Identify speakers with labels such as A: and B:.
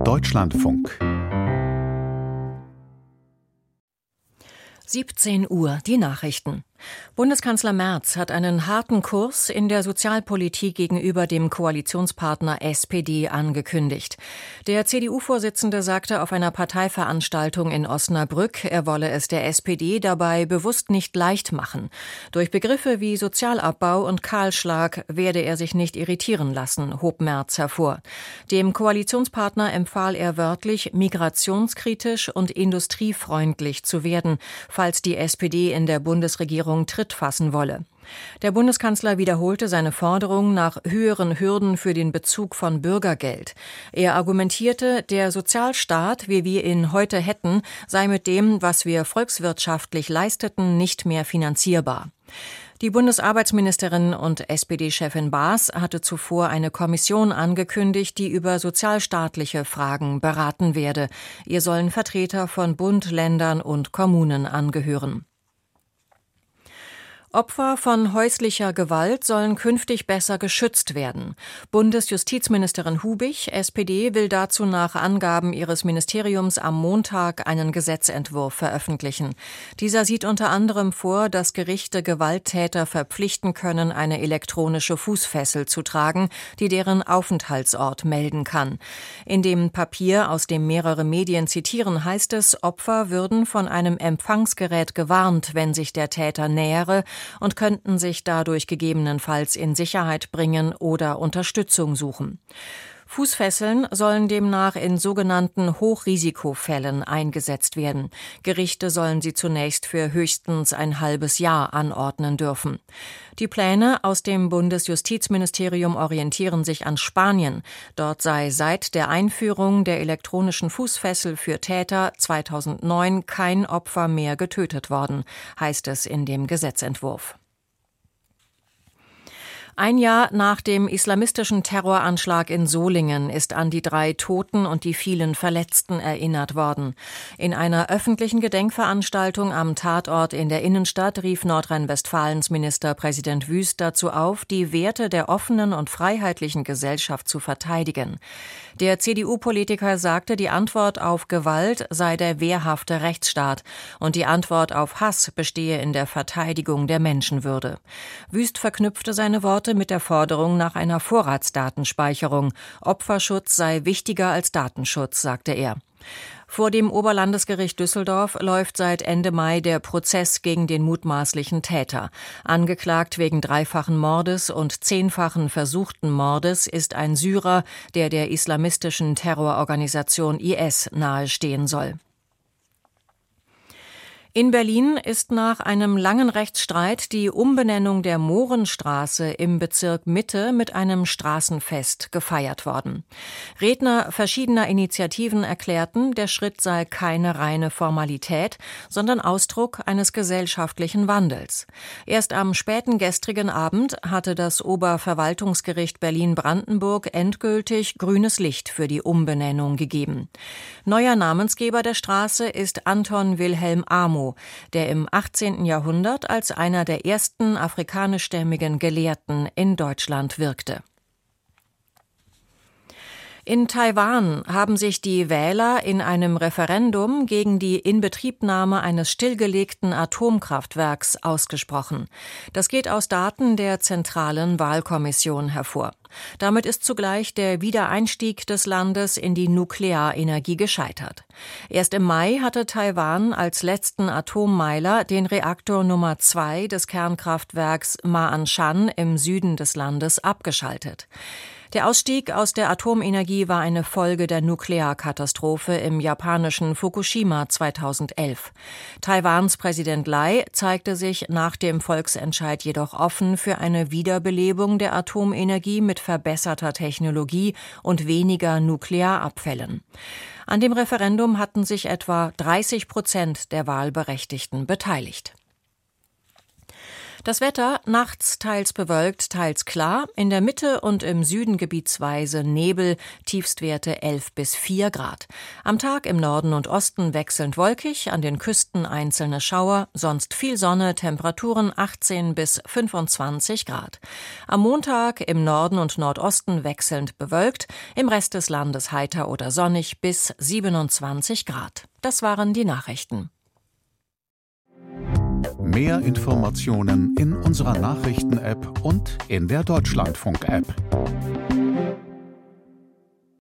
A: Deutschlandfunk
B: 17 Uhr, die Nachrichten. Bundeskanzler Merz hat einen harten Kurs in der Sozialpolitik gegenüber dem Koalitionspartner SPD angekündigt. Der CDU-Vorsitzende sagte auf einer Parteiveranstaltung in Osnabrück, er wolle es der SPD dabei bewusst nicht leicht machen. Durch Begriffe wie Sozialabbau und Kahlschlag werde er sich nicht irritieren lassen, hob Merz hervor. Dem Koalitionspartner empfahl er wörtlich, migrationskritisch und industriefreundlich zu werden, falls die SPD in der Bundesregierung Tritt fassen wolle. Der Bundeskanzler wiederholte seine Forderung nach höheren Hürden für den Bezug von Bürgergeld. Er argumentierte, der Sozialstaat, wie wir ihn heute hätten, sei mit dem, was wir volkswirtschaftlich leisteten, nicht mehr finanzierbar. Die Bundesarbeitsministerin und SPD-Chefin Baas hatte zuvor eine Kommission angekündigt, die über sozialstaatliche Fragen beraten werde. Ihr sollen Vertreter von Bund, Ländern und Kommunen angehören. Opfer von häuslicher Gewalt sollen künftig besser geschützt werden. Bundesjustizministerin Hubich, SPD, will dazu nach Angaben ihres Ministeriums am Montag einen Gesetzentwurf veröffentlichen. Dieser sieht unter anderem vor, dass Gerichte Gewalttäter verpflichten können, eine elektronische Fußfessel zu tragen, die deren Aufenthaltsort melden kann. In dem Papier, aus dem mehrere Medien zitieren, heißt es, Opfer würden von einem Empfangsgerät gewarnt, wenn sich der Täter nähere, und könnten sich dadurch gegebenenfalls in Sicherheit bringen oder Unterstützung suchen. Fußfesseln sollen demnach in sogenannten Hochrisikofällen eingesetzt werden. Gerichte sollen sie zunächst für höchstens ein halbes Jahr anordnen dürfen. Die Pläne aus dem Bundesjustizministerium orientieren sich an Spanien. Dort sei seit der Einführung der elektronischen Fußfessel für Täter 2009 kein Opfer mehr getötet worden, heißt es in dem Gesetzentwurf. Ein Jahr nach dem islamistischen Terroranschlag in Solingen ist an die 3 Toten und die vielen Verletzten erinnert worden. In einer öffentlichen Gedenkveranstaltung am Tatort in der Innenstadt rief Nordrhein-Westfalens Ministerpräsident Wüst dazu auf, die Werte der offenen und freiheitlichen Gesellschaft zu verteidigen. Der CDU-Politiker sagte, die Antwort auf Gewalt sei der wehrhafte Rechtsstaat und die Antwort auf Hass bestehe in der Verteidigung der Menschenwürde. Wüst verknüpfte seine Worte mit der Forderung nach einer Vorratsdatenspeicherung. Opferschutz sei wichtiger als Datenschutz, sagte er. Vor dem Oberlandesgericht Düsseldorf läuft seit Ende Mai der Prozess gegen den mutmaßlichen Täter. Angeklagt wegen 3-fachen Mordes und 10-fachen versuchten Mordes ist ein Syrer, der islamistischen Terrororganisation IS nahestehen soll. In Berlin ist nach einem langen Rechtsstreit die Umbenennung der Mohrenstraße im Bezirk Mitte mit einem Straßenfest gefeiert worden. Redner verschiedener Initiativen erklärten, der Schritt sei keine reine Formalität, sondern Ausdruck eines gesellschaftlichen Wandels. Erst am späten gestrigen Abend hatte das Oberverwaltungsgericht Berlin-Brandenburg endgültig grünes Licht für die Umbenennung gegeben. Neuer Namensgeber der Straße ist Anton Wilhelm Amo, der im 18. Jahrhundert als einer der ersten afrikanischstämmigen Gelehrten in Deutschland wirkte. In Taiwan haben sich die Wähler in einem Referendum gegen die Inbetriebnahme eines stillgelegten Atomkraftwerks ausgesprochen. Das geht aus Daten der Zentralen Wahlkommission hervor. Damit ist zugleich der Wiedereinstieg des Landes in die Nuklearenergie gescheitert. Erst im Mai hatte Taiwan als letzten Atommeiler den Reaktor Nummer 2 des Kernkraftwerks Ma'anshan im Süden des Landes abgeschaltet. Der Ausstieg aus der Atomenergie war eine Folge der Nuklearkatastrophe im japanischen Fukushima 2011. Taiwans Präsident Lai zeigte sich nach dem Volksentscheid jedoch offen für eine Wiederbelebung der Atomenergie mit verbesserter Technologie und weniger Nuklearabfällen. An dem Referendum hatten sich etwa 30% der Wahlberechtigten beteiligt. Das Wetter nachts teils bewölkt, teils klar, in der Mitte und im Süden gebietsweise Nebel, Tiefstwerte 11 bis 4 Grad. Am Tag im Norden und Osten wechselnd wolkig, an den Küsten einzelne Schauer, sonst viel Sonne, Temperaturen 18 bis 25 Grad. Am Montag im Norden und Nordosten wechselnd bewölkt, im Rest des Landes heiter oder sonnig bis 27 Grad. Das waren die Nachrichten.
A: Mehr Informationen in unserer Nachrichten-App und in der Deutschlandfunk-App.